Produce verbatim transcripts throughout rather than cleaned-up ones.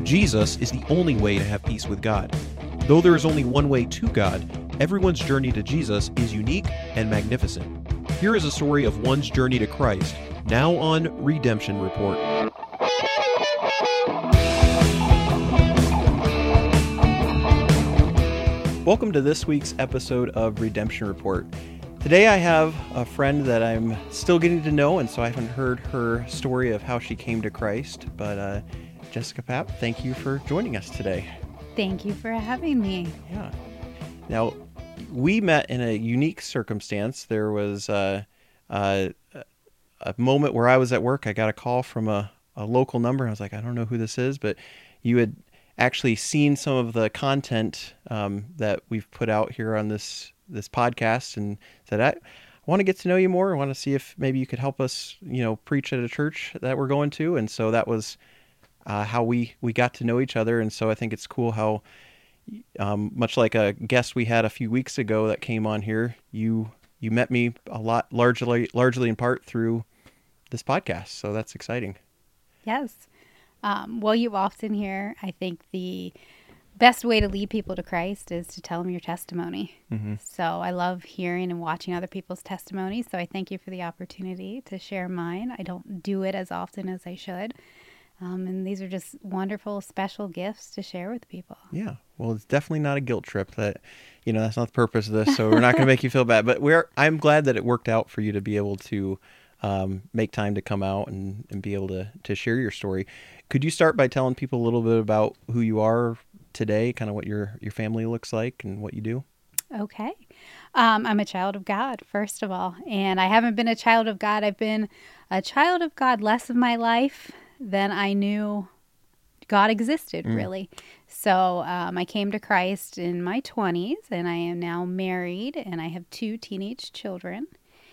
Jesus is the only way to have peace with God. Though there is only one way to God, everyone's journey to Jesus is unique and magnificent. Here is a story of one's journey to Christ, now on Redemption Report. Welcome to this week's episode of Redemption Report. Today I have a friend that I'm still getting to know, and so I haven't heard her story of how she came to Christ. But uh, Jessica Papp, thank you for joining us today. Thank you for having me. Yeah. Now, we met in a unique circumstance. There was uh, uh, a moment where I was at work. I got a call from a, a local number. I was like, I don't know who this is, but you had actually seen some of the content um, that we've put out here on this this podcast and said, I, I want to get to know you more. I want to see if maybe you could help us, you know, preach at a church that we're going to. And so that was uh, how we, we got to know each other. And so I think it's cool how, um, much like a guest we had a few weeks ago that came on here, you, you met me a lot, largely, largely in part through this podcast. So that's exciting. Yes. Um, well, you often hear, I think the best way to lead people to Christ is to tell them your testimony. Mm-hmm. So I love hearing and watching other people's testimonies. So I thank you for the opportunity to share mine. I don't do it as often as I should. Um, and these are just wonderful, special gifts to share with people. Yeah. Well, it's definitely not a guilt trip. That, you know, that's not the purpose of this. So we're not going to make you feel bad. But we're, I'm glad that it worked out for you to be able to um, make time to come out and, and be able to, to share your story. Could you start by telling people a little bit about who you are today, kind of what your, your family looks like and what you do? Okay. Um, I'm a child of God, first of all, and I haven't been a child of God. I've been a child of God less of my life than I knew God existed, mm. really. So um, I came to Christ in my twenties, and I am now married, and I have two teenage children.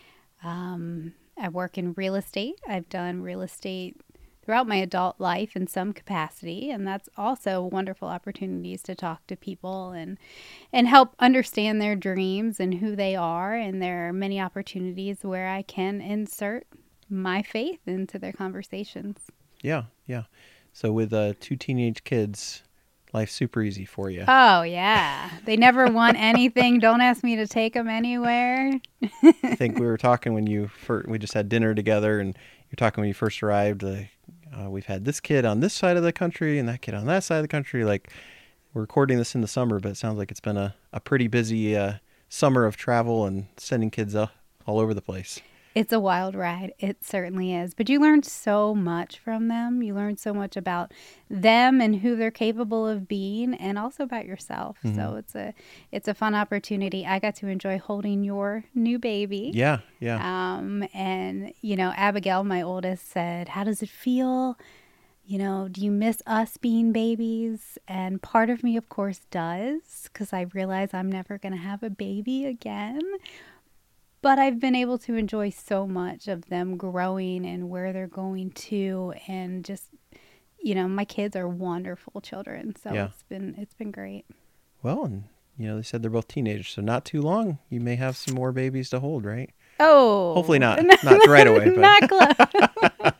Um, I work in real estate. I've done real estate throughout my adult life in some capacity, and that's also wonderful opportunities to talk to people and and help understand their dreams and who they are. And there are many opportunities where I can insert my faith into their conversations. Yeah, yeah. So with uh, two teenage kids, life's super easy for you. Oh, yeah. They never want anything. Don't ask me to take them anywhere. I think we were talking when you first, we just had dinner together, and you're talking when you first arrived, uh, uh, we've had this kid on this side of the country and that kid on that side of the country. Like, we're recording this in the summer, but it sounds like it's been a, a pretty busy uh, summer of travel and sending kids uh, all over the place. It's a wild ride. It certainly is. But you learn so much from them. You learn so much about them and who they're capable of being, and also about yourself. Mm-hmm. So it's a it's a fun opportunity. I got to enjoy holding your new baby. Yeah, yeah. Um, and, you know, Abigail, my oldest, said, how does it feel? You know, do you miss us being babies? And part of me, of course, does, because I realize I'm never going to have a baby again. But I've been able to enjoy so much of them growing and where they're going to, and just, you know, my kids are wonderful children. So yeah. it's been it's been great. Well, and you know, they said they're both teenagers, so not too long you may have some more babies to hold, right? Oh, hopefully not, not right away, but not close.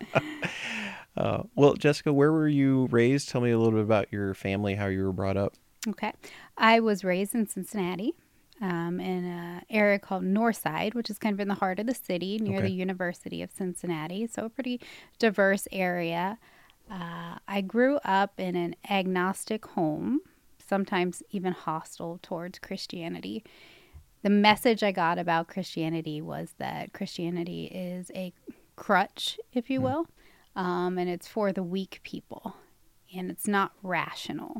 uh, well, Jessica, where were you raised? Tell me a little bit about your family, how you were brought up. Okay, I was raised in Cincinnati. Um, in an area called Northside, which is kind of in the heart of the city near okay. the University of Cincinnati. So a pretty diverse area. Uh, I grew up in an agnostic home, sometimes even hostile towards Christianity. The message I got about Christianity was that Christianity is a crutch, if you mm. will, um, and it's for the weak people, and it's not rational.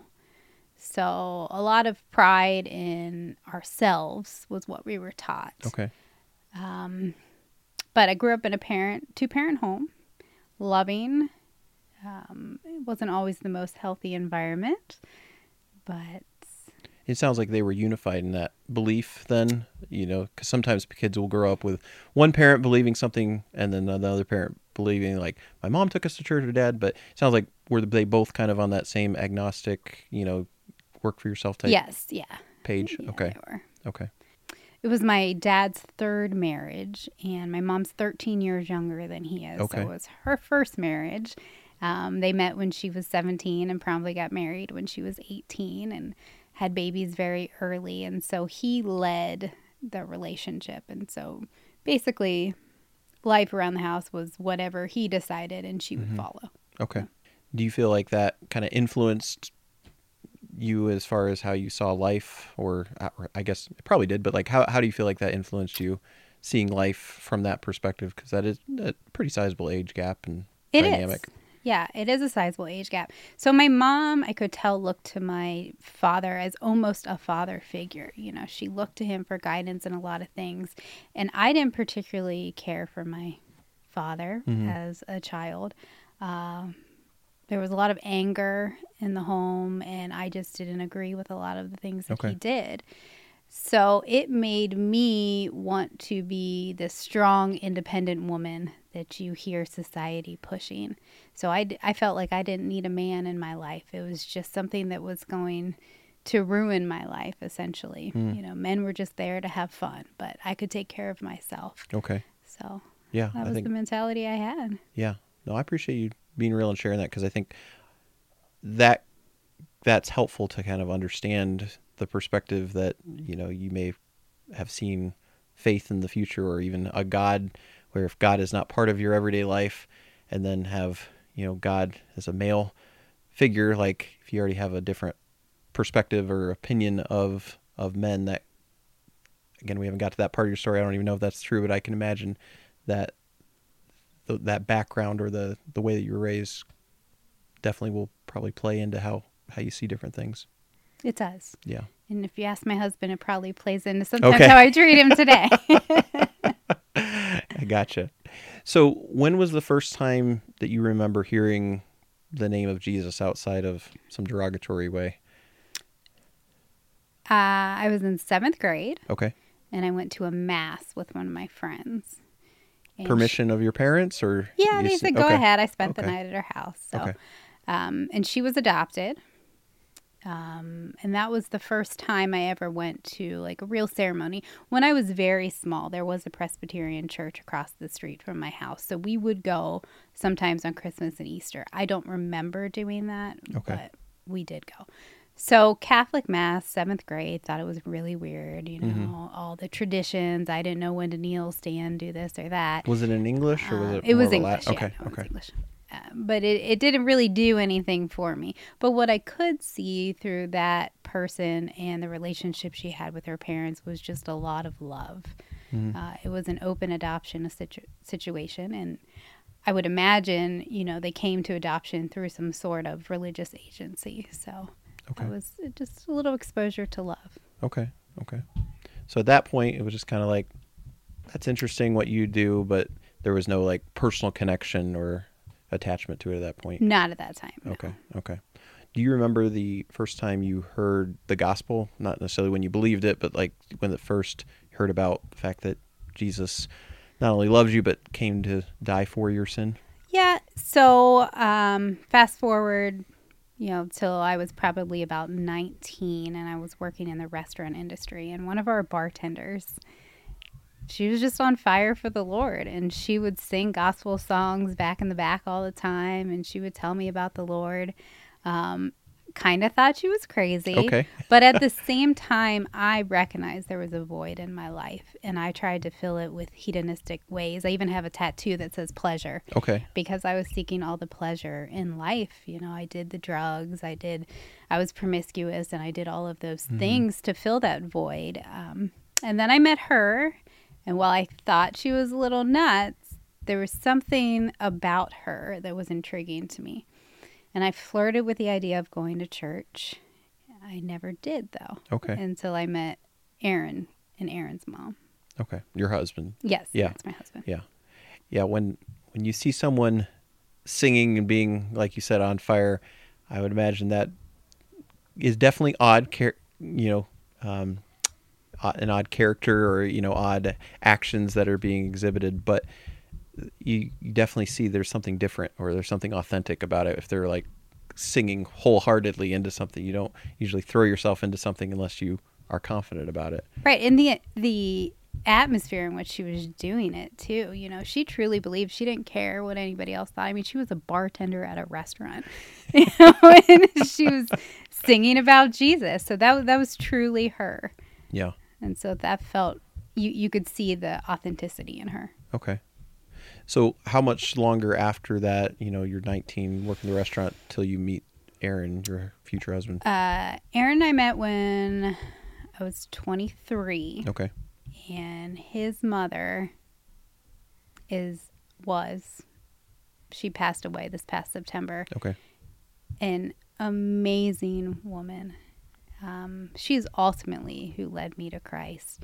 So a lot of pride in ourselves was what we were taught. Okay. Um, but I grew up in a parent, two-parent home, loving. Um, it wasn't always the most healthy environment, but it sounds like they were unified in that belief then, you know, because sometimes kids will grow up with one parent believing something and then another parent believing, like, my mom took us to church or dad, but it sounds like were they both kind of on that same agnostic, you know, work for yourself type yes, yeah. page? Yeah, okay. They were. Okay. It was my dad's third marriage, and my mom's thirteen years younger than he is. Okay. So it was her first marriage. Um, they met when she was seventeen and probably got married when she was eighteen and had babies very early. And so he led the relationship. And so basically, life around the house was whatever he decided and she would Mm-hmm. follow. Okay. Do you feel like that kind of influenced you as far as how you saw life, or, or I guess it probably did, but like how how do you feel like that influenced you seeing life from that perspective? Because that is a pretty sizable age gap and It dynamic. is. Yeah, it is a sizable age gap. So my mom, I could tell, looked to my father as almost a father figure. You know, she looked to him for guidance in a lot of things. And I didn't particularly care for my father Mm-hmm. as a child. Um, there was a lot of anger in the home, and I just didn't agree with a lot of the things that Okay. he did. So it made me want to be the strong, independent woman that you hear society pushing. So I, d- I felt like I didn't need a man in my life. It was just something that was going to ruin my life, essentially. Mm. You know, men were just there to have fun, but I could take care of myself. Okay. So Yeah, that I was think the mentality I had. yeah. No, I appreciate you being real and sharing that, because I think that that's helpful to kind of understand the perspective that, you know, you may have seen faith in the future, or even a God, where if God is not part of your everyday life, and then have, you know, God as a male figure, like if you already have a different perspective or opinion of of men, that, again, we haven't got to that part of your story. I don't even know if that's true, but I can imagine that th- that background, or the the way that you were raised, definitely will probably play into how how you see different things. It does. Yeah. And if you ask my husband, it probably plays into sometimes Okay. how I treat him today. I gotcha. So when was the first time that you remember hearing the name of Jesus outside of some derogatory way? uh, I was in seventh grade, Okay. and I went to a mass with one of my friends. And Permission of your parents, or She, yeah, you they s- said go okay. ahead. I spent the Okay. night at her house. So, Okay. um, and she was adopted. Um, and that was the first time I ever went to like a real ceremony. When I was very small, there was a Presbyterian church across the street from my house. So we would go sometimes on Christmas and Easter. I don't remember doing that, Okay. but we did go. So Catholic Mass, seventh grade, thought it was really weird, you know, Mhm. all the traditions. I didn't know when to kneel, stand, do this or that. Was it in English, or was Um, it it more was of a English. Latin? Yeah, Okay. no, it was Okay. English. Uh, but it, it didn't really do anything for me. But what I could see through that person and the relationship she had with her parents was just a lot of love. Mhm. Uh, it was an open adoption a situ- situation. And I would imagine, you know, they came to adoption through some sort of religious agency. So Okay. that was just a little exposure to love. Okay. Okay. So at that point, it was just kind of like, that's interesting what you do, but there was no like personal connection or attachment to it at that point. Not at that time. no. Okay. Okay. Do you remember the first time you heard the gospel? Not necessarily when you believed it, but like when the first heard about the fact that Jesus not only loves you, but came to die for your sin? Yeah. So um, fast forward, you know, till I was probably about nineteen, and I was working in the restaurant industry. And one of our bartenders, she was just on fire for the Lord, and she would sing gospel songs back in the back all the time, and she would tell me about the Lord. Um, kind of thought she was crazy. Okay. But at the same time, I recognized there was a void in my life, and I tried to fill it with hedonistic ways. I even have a tattoo that says pleasure, Okay. because I was seeking all the pleasure in life. You know, I did the drugs, I did, I was promiscuous, and I did all of those Mhm. things to fill that void. Um, and then I met her, and while I thought she was a little nuts, there was something about her that was intriguing to me. And I flirted with the idea of going to church. I never did, though, Okay. until I met Aaron and Aaron's mom. Okay. Your husband. Yes, Yeah. that's my husband. Yeah. Yeah. When, when you see someone singing and being, like you said, on fire, I would imagine that is definitely odd, char- you know, um, o- an odd character, or, you know, odd actions that are being exhibited, but you, you definitely see there's something different, or there's something authentic about it. If they're like singing wholeheartedly into something, you don't usually throw yourself into something unless you are confident about it. Right, and the the atmosphere in which she was doing it too. You know, she truly believed. She didn't care what anybody else thought. I mean, she was a bartender at a restaurant, you know, and she was singing about Jesus. So that that was truly her. Yeah. And so that felt you you could see the authenticity in her. Okay. So how much longer after that, you know, you're nineteen, working the restaurant, till you meet Aaron, your future husband? Uh, Aaron and I met when I was twenty-three. Okay. And his mother is was she passed away this past September. Okay. An amazing woman. Um, she's ultimately who led me to Christ.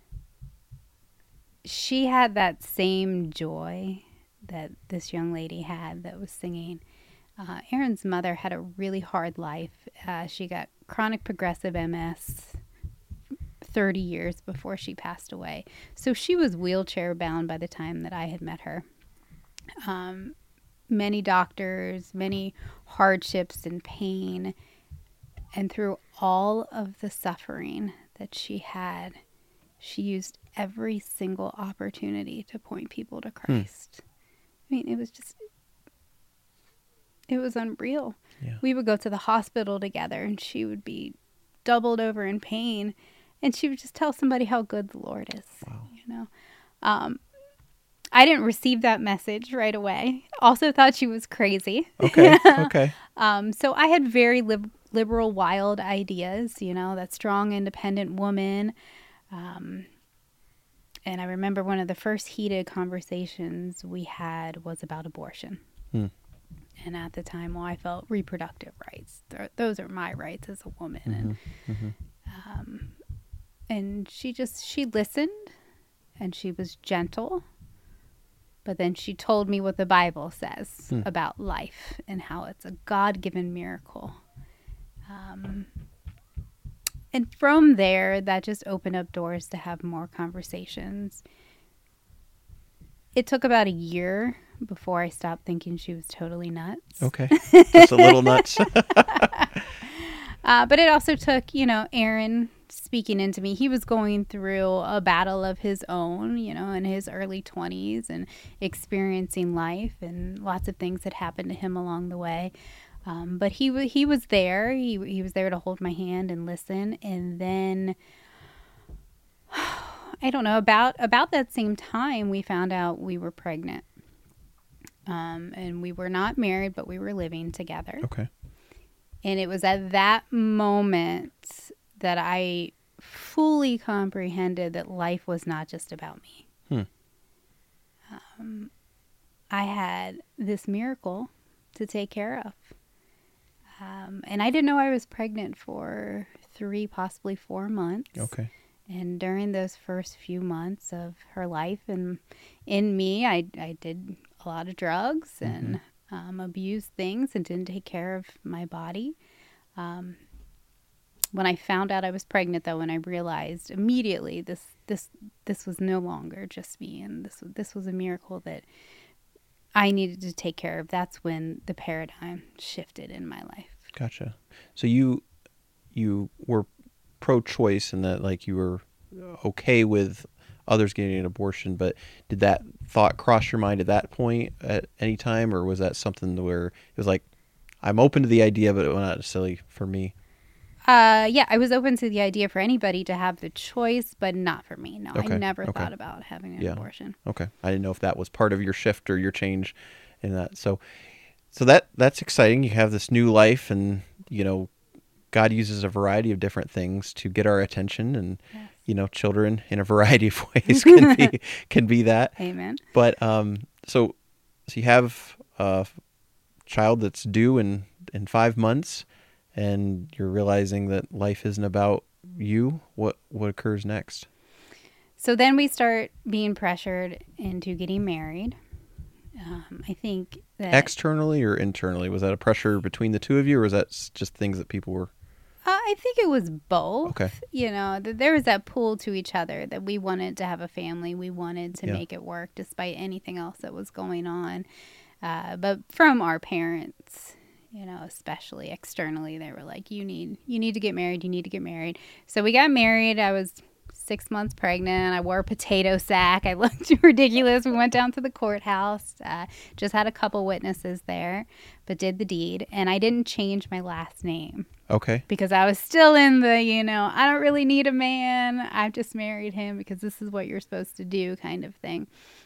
She had that same joy that this young lady had that was singing. Uh, Aaron's mother had a really hard life. Uh, she got chronic progressive M S thirty years before she passed away. So she was wheelchair bound by the time that I had met her. Um, many doctors, many hardships and pain. And through all of the suffering that she had, she used every single opportunity to point people to Christ. Hmm. I mean, it was just, it was unreal. Yeah. We would go to the hospital together and she would be doubled over in pain. And she would just tell somebody how good the Lord is. Wow. You know, um, I didn't receive that message right away. Also thought she was crazy. Okay. Okay. um, so I had very lib- liberal, wild ideas. You know, that strong, independent woman. Um, and I remember one of the first heated conversations we had was about abortion. Hmm. And at the time, well, I felt reproductive rights. Th- those are my rights as a woman. Mm-hmm. And Mm-hmm. um, and she just, she listened and she was gentle. But then she told me what the Bible says Hmm. about life and how it's a God-given miracle. Um, and from there, that just opened up doors to have more conversations. It took about a year before I stopped thinking she was totally nuts. Okay. Just a little nuts. uh, but it also took, you know, Aaron speaking into me. He was going through a battle of his own, you know, in his early twenties and experiencing life, and lots of things had happened to him along the way. Um, but he, w- he was there. He, he was there to hold my hand and listen. And then, I don't know, about, about that same time, we found out we were pregnant. Um, and we were not married, but we were living together. Okay. And it was at that moment that I fully comprehended that life was not just about me. Hmm. Um, I had this miracle to take care of. Um, and I didn't know I was pregnant for three, possibly four months. Okay. And during those first few months of her life and in me, I, I did a lot of drugs and mm-hmm. um, abused things and didn't take care of my body. Um, when I found out I was pregnant, though, and I realized immediately this this this was no longer just me, and this this was a miracle that I needed to take care of. That's when the paradigm shifted in my life. Gotcha. So you you were pro-choice in that, like, you were okay with others getting an abortion, but did that thought cross your mind at that point at any time, or was that something where it was like, I'm open to the idea, but it was not necessarily for me? Uh, yeah, I was open to the idea for anybody to have the choice, but not for me. No, Okay. I never Okay. thought about having an Yeah. abortion. Okay. I didn't know if that was part of your shift or your change in that. So, so that, that's exciting. You have this new life, and, you know, God uses a variety of different things to get our attention, and, Yes. you know, children in a variety of ways can be, can be that. Amen. But, um, so, so you have a child that's due in, in five months. And you're realizing that life isn't about you. What what occurs next? So then we start being pressured into getting married. Um, I think that Externally or internally? Was that a pressure between the two of you, or was that s- just things that people were? uh, I think it was both. Okay. You know, th- there was that pull to each other that we wanted to have a family. We wanted to Yeah. make it work despite anything else that was going on. Uh, but from our parents, you know, especially externally, they were like, you need, you need to get married. You need to get married. So we got married. I was six months pregnant. I wore a potato sack. I looked ridiculous. We went down to the courthouse. Uh, just had a couple witnesses there, but did the deed. And I didn't change my last name. Okay. Because I was still in the, you know, I don't really need a man. I've just married him because this is what you're supposed to do kind of thing.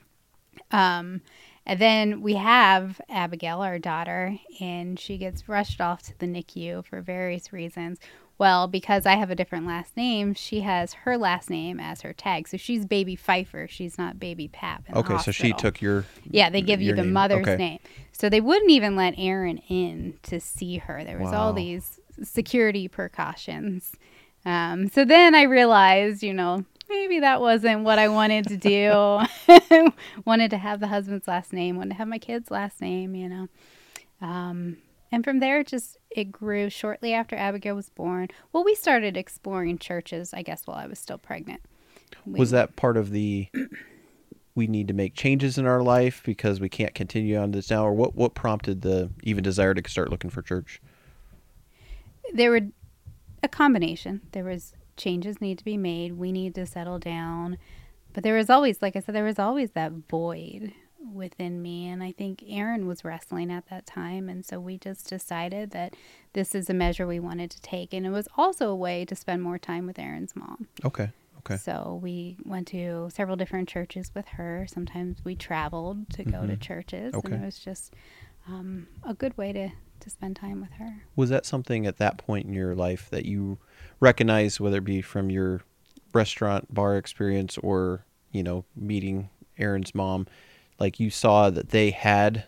Um, and then we have Abigail, our daughter, and she gets rushed off to the N I C U for various reasons. Well, because I have a different last name, she has her last name as her tag. So she's Baby Pfeiffer. She's not Baby Pap in the Okay, so she hospital. took your Yeah, they give you your the name. mother's Okay. name. So they wouldn't even let Aaron in to see her. There was Wow. all these security precautions. Um, so then I realized, you know, maybe that wasn't what I wanted to do. Wanted to have the husband's last name, wanted to have my kid's last name, you know. Um, and from there, it just, it grew shortly after Abigail was born. Well, we started exploring churches, I guess, while I was still pregnant. We, Was that part of the we need to make changes in our life because we can't continue on this now, or what what prompted the even desire to start looking for church? There were a combination. There was changes need to be made. We need to settle down. But there was always, like I said, there was always that void within me. And I think Aaron was wrestling at that time. And so we just decided that this is a measure we wanted to take. And it was also a way to spend more time with Aaron's mom. Okay. Okay. So we went to several different churches with her. Sometimes we traveled to go to Mhm. churches. Okay. And it was just um, a good way to, to spend time with her. Was that something at that point in your life that you recognized, whether it be from your restaurant bar experience or, you know, meeting Aaron's mom, like you saw that they had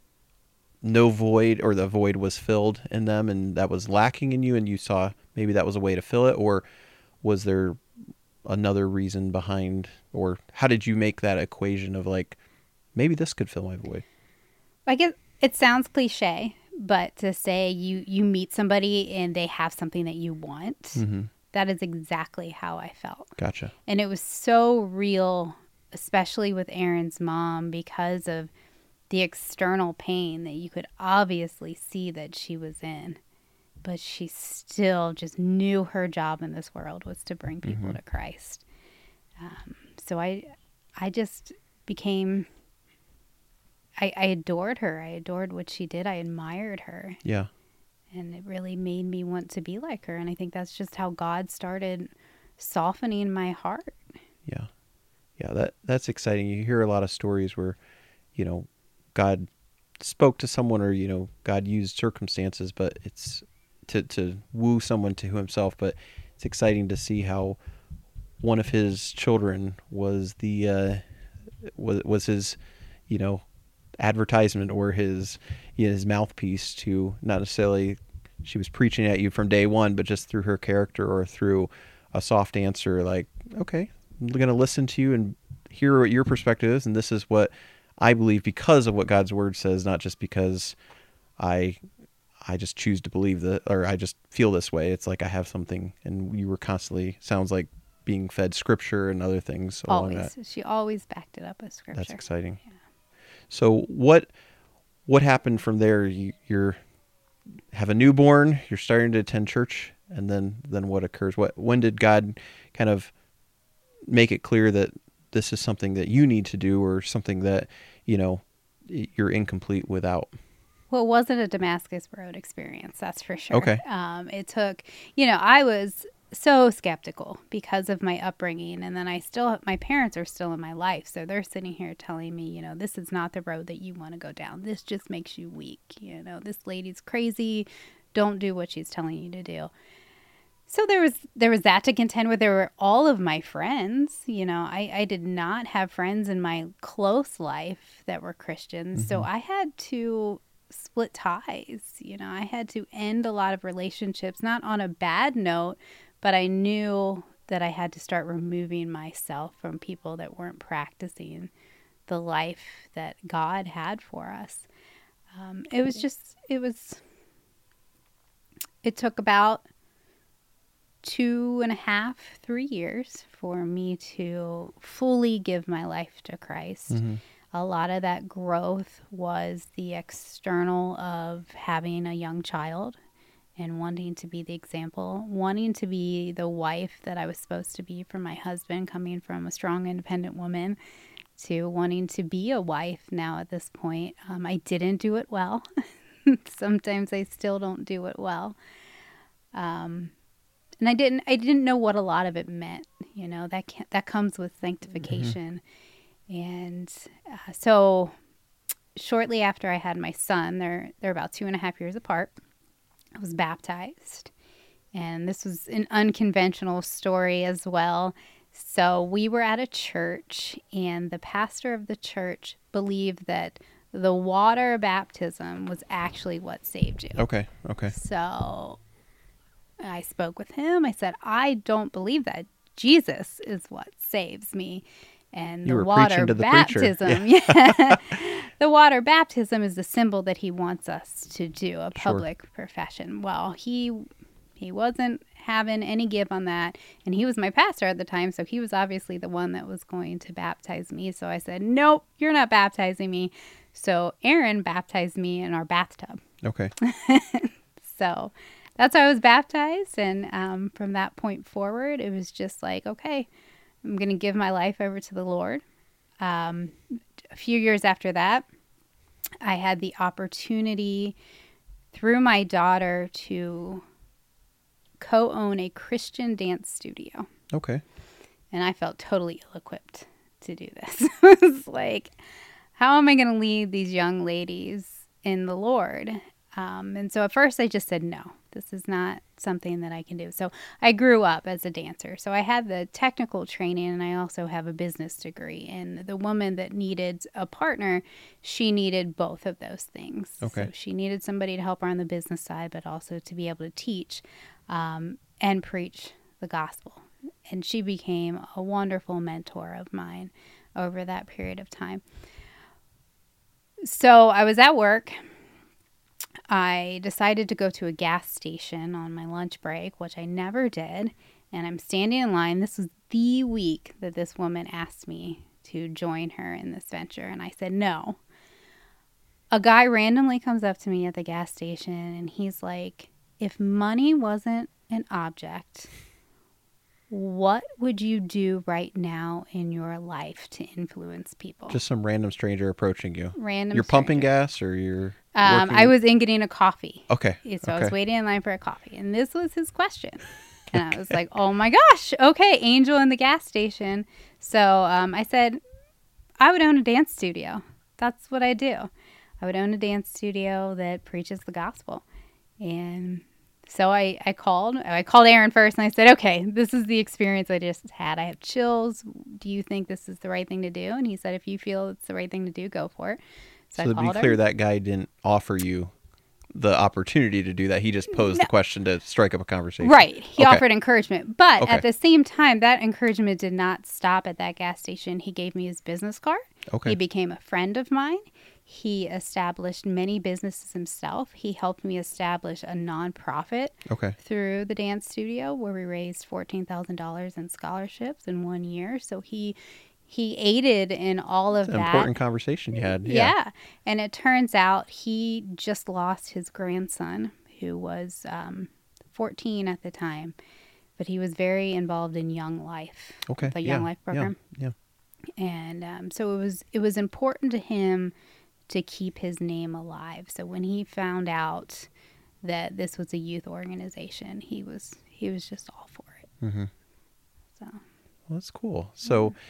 no void, or the void was filled in them and that was lacking in you, and you saw maybe that was a way to fill it? Or was there another reason behind, or how did you make that equation of like, maybe this could fill my void? I guess it sounds cliche, but to say you, you meet somebody and they have something that you want, Mm-hmm. that is exactly how I felt. Gotcha. And it was so real, especially with Aaron's mom, because of the external pain that you could obviously see that she was in. But she still just knew her job in this world was to bring people Mhm. to Christ. Um, so I, I just became, I, I adored her. I adored what she did. I admired her. Yeah. And it really made me want to be like her. And I think that's just how God started softening my heart. Yeah. Yeah, that that's exciting. You hear a lot of stories where, you know, God spoke to someone, or, you know, God used circumstances, but it's to, to woo someone to himself. But it's exciting to see how one of his children was the, uh, was, was his, you know, advertisement, or his, you know, his mouthpiece to, not necessarily she was preaching at you from day one, but just through her character or through a soft answer, like, okay, I'm going to listen to you and hear what your perspective is. And this is what I believe because of what God's word says, not just because I, I just choose to believe that, or I just feel this way. It's like I have something, and you were constantly, sounds like, being fed scripture and other things along Always. that. She always backed it up with scripture. That's exciting. Yeah. So what, what happened from there? You, you're have a newborn, you're starting to attend church, and then, then what occurs? What, when did God kind of make it clear that this is something that you need to do, or something that, you know, you're incomplete without? Well, it wasn't a Damascus Road experience, that's for sure. Okay. Um, it took, you know, I was so skeptical because of my upbringing. And then I still, my parents are still in my life. So they're sitting here telling me, you know, this is not the road that you want to go down. This just makes you weak. You know, this lady's crazy. Don't do what she's telling you to do. So there was there was that to contend with. There were all of my friends. You know, I, I did not have friends in my close life that were Christians. Mm-hmm. So I had to split ties. You know, I had to end a lot of relationships, not on a bad note, but I knew that I had to start removing myself from people that weren't practicing the life that God had for us. Um, it was just, it was, it took about two and a half, three years for me to fully give my life to Christ. Mm-hmm. A lot of that growth was the external of having a young child and wanting to be the example, wanting to be the wife that I was supposed to be for my husband, coming from a strong, independent woman to wanting to be a wife now at this point. Um, I didn't do it well. Sometimes I still don't do it well. Um, and I didn't, I didn't know what a lot of it meant. You know, that can that comes with sanctification. Mm-hmm. And uh, so shortly after I had my son, they're, they're about two and a half years apart, I was baptized. And this was an unconventional story as well. So we were at a church, and the pastor of the church believed that the water baptism was actually what saved you. Okay, okay. So I spoke with him. I said, I don't believe that. Jesus is what saves me. And you the were water to the baptism, yeah. yeah. The water baptism is the symbol that he wants us to do, a public sure. profession. Well, he he wasn't having any give on that, and he was my pastor at the time, so he was obviously the one that was going to baptize me. So I said, nope, you're not baptizing me. So Aaron baptized me in our bathtub. Okay. So that's how I was baptized, and um, from that point forward, it was just like, okay, I'm going to give my life over to the Lord. Um, a few years after that, I had the opportunity through my daughter to co-own a Christian dance studio. Okay. And I felt totally ill-equipped to do this. It was like, how am I going to lead these young ladies in the Lord? Um, and so at first I just said, no, this is not something that I can do. So I grew up as a dancer. So I had the technical training, and I also have a business degree. And the woman that needed a partner, she needed both of those things. Okay. So she needed somebody to help her on the business side, but also to be able to teach um, and preach the gospel. And she became a wonderful mentor of mine over that period of time. So I was at work. I decided to go to a gas station on my lunch break, which I never did. And I'm standing in line. This was the week that this woman asked me to join her in this venture. And I said no. A guy randomly comes up to me at the gas station, and he's like, if money wasn't an object, what would you do right now in your life to influence people? Just some random stranger approaching you. Random You're stranger. pumping gas, or you're Um, working? I was in getting a coffee. Okay. So okay. I was waiting in line for a coffee, and this was his question. And okay. I was like, oh my gosh, okay, angel in the gas station. So um, I said, I would own a dance studio. That's what I do. I would own a dance studio that preaches the gospel. And so I, I called. I called Aaron first, and I said, okay, this is the experience I just had. I have chills. Do you think this is the right thing to do? And he said, if you feel it's the right thing to do, go for it. So, so to be clear, her. that guy didn't offer you the opportunity to do that. He just posed no. the question to strike up a conversation. Right. He okay. offered encouragement. But okay. at the same time, that encouragement did not stop at that gas station. He gave me his business card. Okay. He became a friend of mine. He established many businesses himself. He helped me establish a nonprofit okay. through the dance studio where we raised fourteen thousand dollars in scholarships in one year. So he... He aided in all of it's an that. Important conversation you had. Yeah. yeah. And it turns out he just lost his grandson, who was um, fourteen at the time. But he was very involved in Young Life. Okay. The Young yeah. Life program. Yeah. yeah. And um, so it was it was important to him to keep his name alive. So when he found out that this was a youth organization, he was he was just all for it. Mm-hmm. So well, that's cool. So yeah.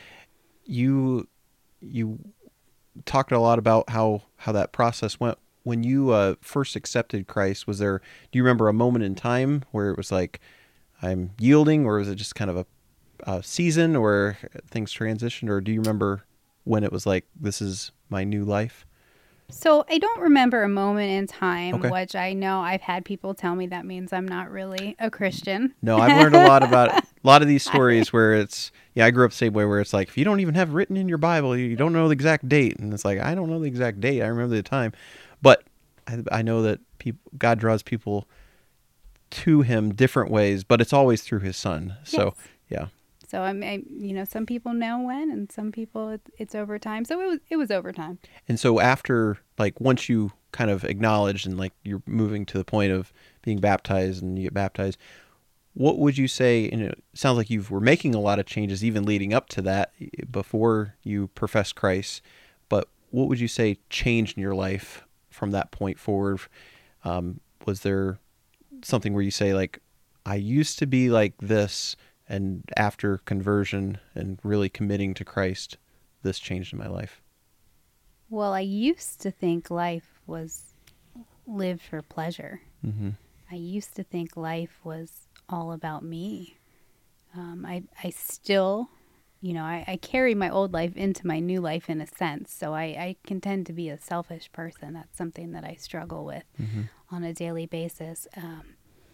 You you talked a lot about how, how that process went. When you uh, first accepted Christ, was there, do you remember a moment in time where it was like, I'm yielding, or was it just kind of a, a season where things transitioned, or do you remember when it was like, this is my new life? So I don't remember a moment in time, okay. which I know I've had people tell me that means I'm not really a Christian. No, I've learned a lot about a lot of these stories where it's, yeah, I grew up the same way, where it's like, if you don't even have it written in your Bible, you don't know the exact date. And it's like, I don't know the exact date. I remember the time. But I, I know that people, God draws people to him different ways, but it's always through his son. So, yes. yeah. So I mean, you know, some people know when, and some people it, it's over time. So it was it was over time. And so after, like, once you kind of acknowledged and like you're moving to the point of being baptized and you get baptized, what would you say? And it sounds like you were making a lot of changes even leading up to that before you professed Christ. But what would you say changed in your life from that point forward? Um, was there something where you say, like, I used to be like this, and after conversion and really committing to Christ, this changed in my life? Well, I used to think life was lived for pleasure. Mm-hmm. I used to think life was all about me. Um, I I still, you know, I, I carry my old life into my new life in a sense. So I, I can tend to be a selfish person. That's something that I struggle with Mm-hmm. on a daily basis. Um,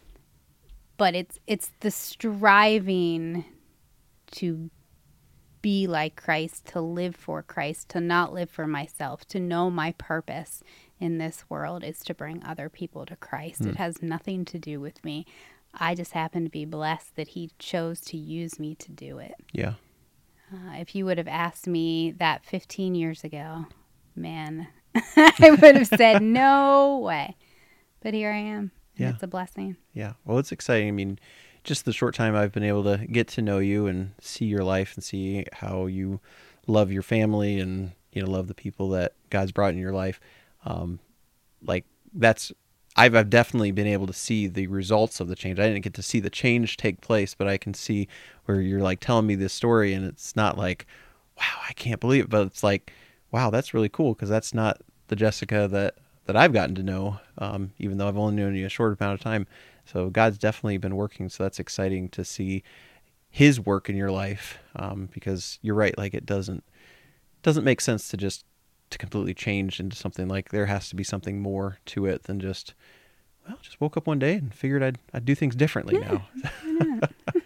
but it's it's the striving to be like Christ, to live for Christ, to not live for myself, to know my purpose in this world is to bring other people to Christ. Mm. It has nothing to do with me. I just happen to be blessed that he chose to use me to do it. Yeah. Uh, if you would have asked me that fifteen years ago, man, I would have said no way. But here I am. And Yeah. it's a blessing. Yeah. Well, it's exciting. I mean, just the short time I've been able to get to know you and see your life and see how you love your family and, you know, love the people that God's brought in your life. Um, like that's, I've, I've definitely been able to see the results of the change. I didn't get to see the change take place, but I can see where you're like telling me this story and it's not like, wow, I can't believe it. But it's like, wow, that's really cool. Cause that's not the Jessica that, that I've gotten to know, um, even though I've only known you a short amount of time. So God's definitely been working. So that's exciting to see his work in your life. Um, because you're right. Like it doesn't, doesn't make sense to just to completely change into something. Like there has to be something more to it than just, well, just woke up one day and figured I'd, I'd do things differently Yeah, now.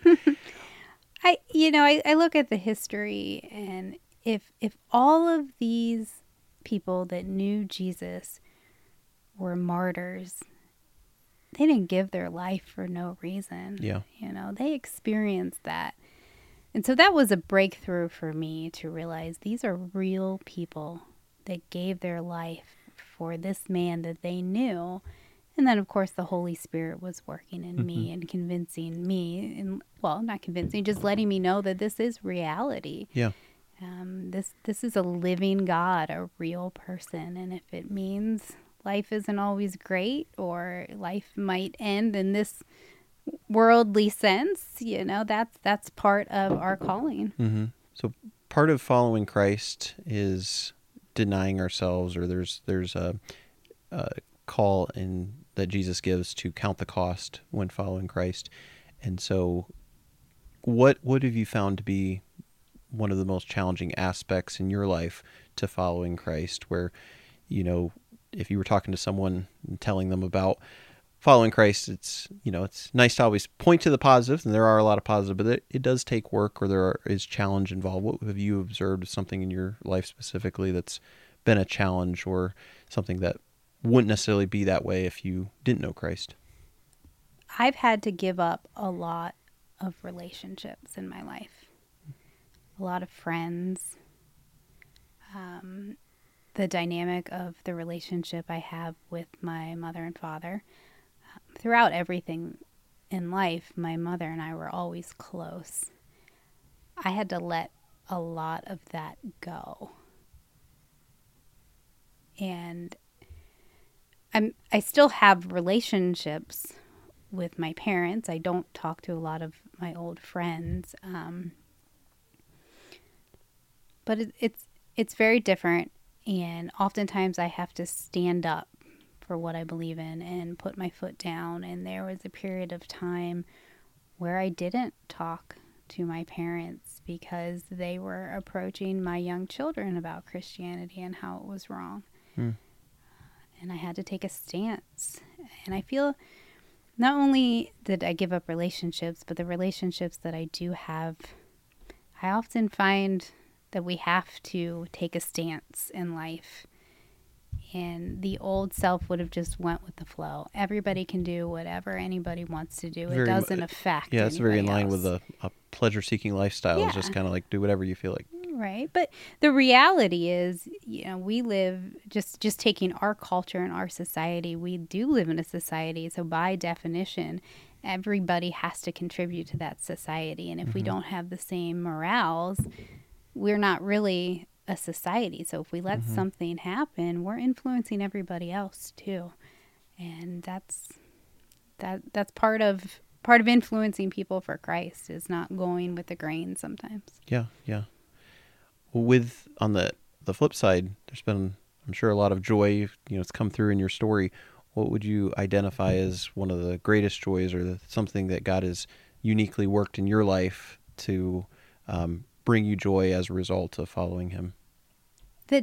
I, you know, I, I look at the history, and if if all of these people that knew Jesus were martyrs, they didn't give their life for no reason. Yeah. You know, they experienced that. And so that was a breakthrough for me to realize these are real people that gave their life for this man that they knew. And then, of course, the Holy Spirit was working in Mm-hmm. me and convincing me, and well, not convincing, just letting me know that this is reality. Yeah. Um, this this is a living God, a real person, and if it means life isn't always great or life might end in this worldly sense, you know, that's that's part of our calling. Mm-hmm. So part of following Christ is denying ourselves, or there's there's a, a call in that Jesus gives to count the cost when following Christ. And so what what have you found to be one of the most challenging aspects in your life to following Christ, where, you know, if you were talking to someone and telling them about following Christ, it's, you know, it's nice to always point to the positives, and there are a lot of positives, but it, it does take work, or there are, is challenge involved. What have you observed, something in your life specifically that's been a challenge, or something that wouldn't necessarily be that way if you didn't know Christ? I've had to give up a lot of relationships in my life, a lot of friends. Um, the dynamic of the relationship I have with my mother and father. Throughout everything in life, my mother and I were always close. I had to let a lot of that go. And I'm I still have relationships with my parents. I don't talk to a lot of my old friends. Um, but it, it's it's very different, and oftentimes I have to stand up for what I believe in and put my foot down. And there was a period of time where I didn't talk to my parents because they were approaching my young children about Christianity and how it was wrong. Hmm. And I had to take a stance. And I feel not only did I give up relationships, but the relationships that I do have, I often find that we have to take a stance in life. And the old self would have just went with the flow. Everybody can do whatever anybody wants to do. Very it mu- doesn't affect Yeah, it's very in line else. with a, a pleasure-seeking lifestyle. It's Yeah. just kind of like do whatever you feel like. Right. But the reality is, you know, we live just just taking our culture and our society. We do live in a society. So by definition, everybody has to contribute to that society. And if we don't have the same morals, we're not really a society. So if we let Mm-hmm. something happen, we're influencing everybody else too. And that's that that's part of part of influencing people for Christ is not going with the grain sometimes. Yeah, yeah. With on the the flip side, there's been, I'm sure, a lot of joy. You know, it's come through in your story. What would you identify as one of the greatest joys, or the, something that God has uniquely worked in your life to um, bring you joy as a result of following Him? That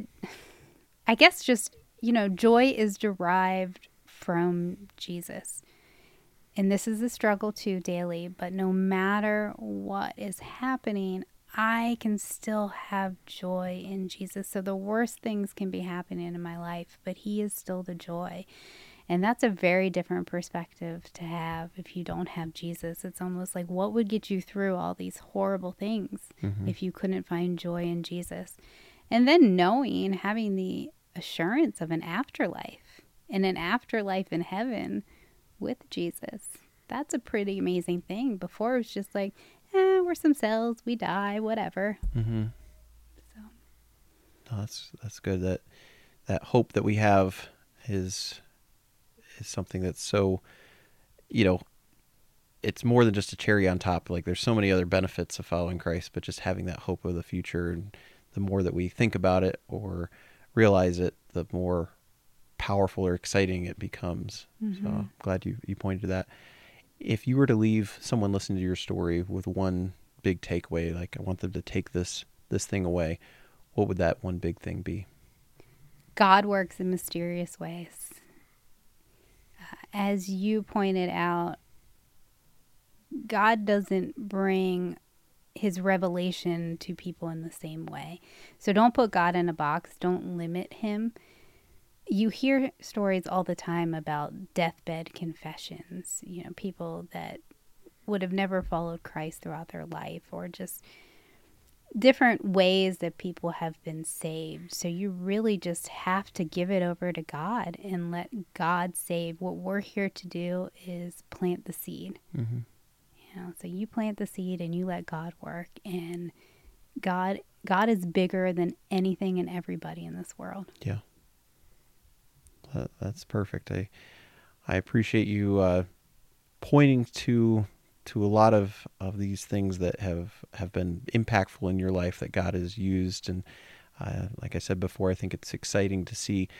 I guess just, you know, joy is derived from Jesus. And this is a struggle too daily, but no matter what is happening, I can still have joy in Jesus. So the worst things can be happening in my life, but He is still the joy. And that's a very different perspective to have if you don't have Jesus. It's almost like, what would get you through all these horrible things Mm-hmm. if you couldn't find joy in Jesus? And then knowing, having the assurance of an afterlife and an afterlife in heaven with Jesus. That's a pretty amazing thing. Before it was just like, eh, we're some cells, we die, whatever. Mm-hmm. So No, that's that's good. That that hope that we have is is something that's so, you know, it's more than just a cherry on top. Like there's so many other benefits of following Christ, but just having that hope of the future, and the more that we think about it or realize it, the more powerful or exciting it becomes. Mhm. So I'm glad you, you pointed to that. If you were to leave someone listening to your story with one big takeaway, like I want them to take this this thing away, what would that one big thing be? God works in mysterious ways. Uh, as you pointed out, God doesn't bring His revelation to people in the same way. So don't put God in a box. Don't limit Him. You hear stories all the time about deathbed confessions, you know, people that would have never followed Christ throughout their life, or just different ways that people have been saved. So you really just have to give it over to God and let God save. What we're here to do is plant the seed. Mm-hmm. You know, so you plant the seed and you let God work, and God God is bigger than anything and everybody in this world. Yeah. That, that's perfect. I I appreciate you uh, pointing to to a lot of, of these things that have, have been impactful in your life that God has used. And uh, like I said before, I think it's exciting to see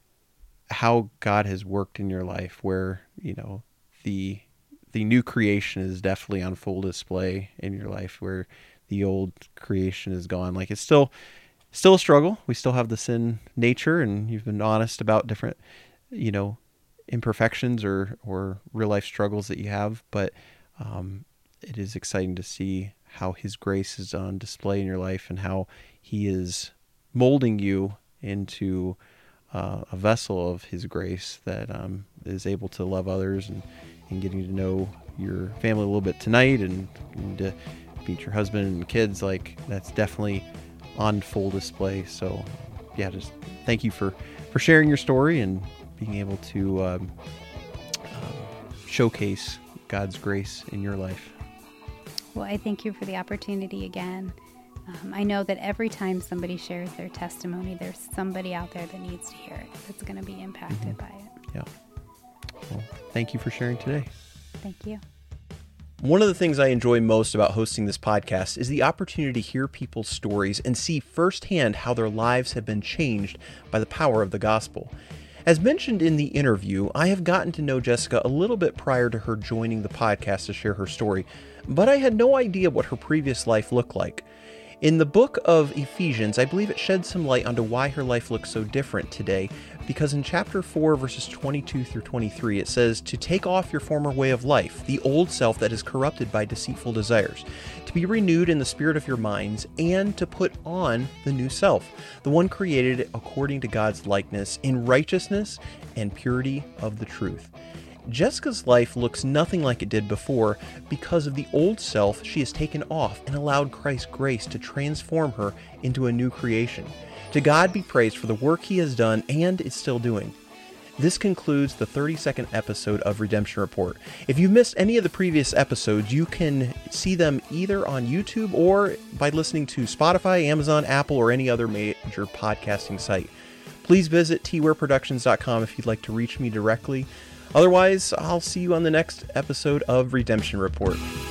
how God has worked in your life, where, you know, the the new creation is definitely on full display in your life, where the old creation is gone. Like it's still still a struggle. We still have the sin nature, and you've been honest about different, you know, imperfections or, or real life struggles that you have. But um, it is exciting to see how His grace is on display in your life, and how He is molding you into uh, a vessel of His grace that um, is able to love others, and, and getting to know your family a little bit tonight, and, and to meet your husband and kids. Like that's definitely on full display. So yeah, just thank you for, for sharing your story and being able to um, um, showcase God's grace in your life. Well, I thank you for the opportunity again. Um, I know that every time somebody shares their testimony, there's somebody out there that needs to hear it, that's going to be impacted Mhm. by it. Yeah. Well, thank you for sharing today. Thank you. One of the things I enjoy most about hosting this podcast is the opportunity to hear people's stories and see firsthand how their lives have been changed by the power of the gospel. As mentioned in the interview, I have gotten to know Jessica a little bit prior to her joining the podcast to share her story, but I had no idea what her previous life looked like. In the book of Ephesians, I believe it sheds some light onto why her life looks so different today, because in chapter four, verses twenty-two through twenty-three, it says, "To take off your former way of life, the old self that is corrupted by deceitful desires, to be renewed in the spirit of your minds, and to put on the new self, the one created according to God's likeness, in righteousness and purity of the truth." Jessica's life looks nothing like it did before because of the old self she has taken off and allowed Christ's grace to transform her into a new creation. To God be praised for the work he has done and is still doing. This concludes the thirty-second episode of Redemption Report. If you missed any of the previous episodes, you can see them either on YouTube or by listening to Spotify, Amazon, Apple, or any other major podcasting site. Please visit t ware productions dot com if you'd like to reach me directly. Otherwise, I'll see you on the next episode of Redemption Report.